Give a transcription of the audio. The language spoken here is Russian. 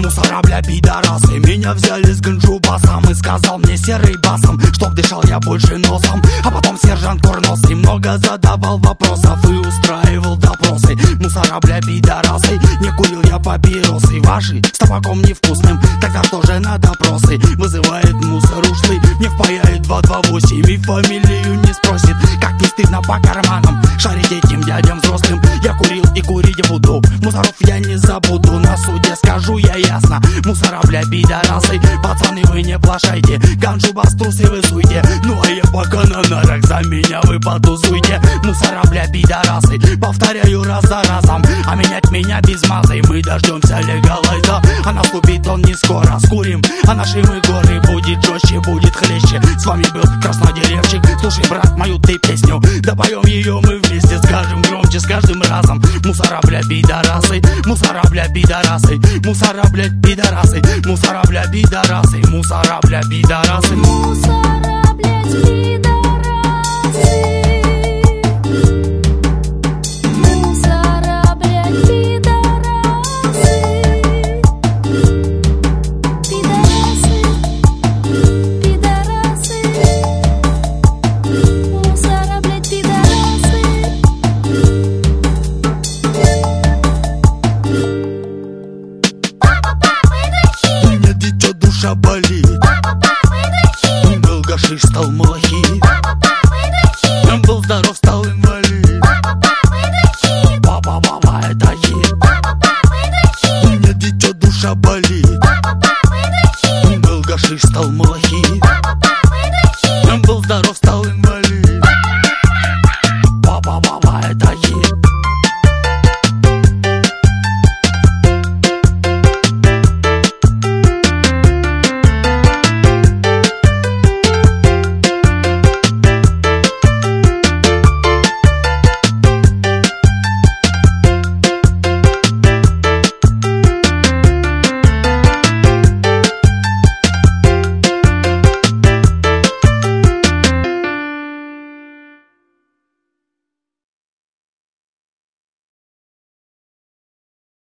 Мусора, бля, пидорасы, меня взяли с ганджубасом и сказал мне серый басом, чтоб дышал я больше носом. А потом сержант курносый много задавал вопросов и устраивал допросы. Мусора, бля, пидорасы, не курил я папиросы ваши с табаком невкусным, тогда что же на допросы? Вызывает мусор ушлый, мне впаяет 228 и фамилию не спросит. Как не стыдно по карманам шарить этим дядям взрослым. Я курил и курить буду, мусоров я не забуду. На суде скажу я ясно, мусора, бля, пидорасы. Пацаны, вы не плашайте, ганджу бас трусы вы суйте. Ну а я пока на нарах, за меня вы потусуйте. Мусора, бля, пидорасы, повторяю раз за разом. А менять меня без мазы, мы дождемся легалайза. А наступит он не скоро, скурим, а наши мы горы. Будет жестче, будет хлеще. С вами был Краснодеревчик. Слушай, брат, мою ты песню, да поем ее мы вместе, скажем громче с каждым разом. Мусора, бля, пидорасы, мусора, бля, пидорасы, мусора, бля, пидорасы, мусора, бля, пидорасы, мусора, бля, пидорасы. Мусора, блядь, пидорасы. Мусора, блядь, пидорасы. Пидорасы, пидорасы. Мусора, блядь, пидорасы. Папа, выдрочи. У меня дитё, душа болит. Папа, выдрочи. Был гашиш, стал малахит. Папа, выдрочи. Был здоров, стал инвалид. Папа, выдрочи. Папа, папа, это хит. Папа, выдрочи. У меня дитё, душа болит. Папа, выдрочи. Был гашиш, стал малахит.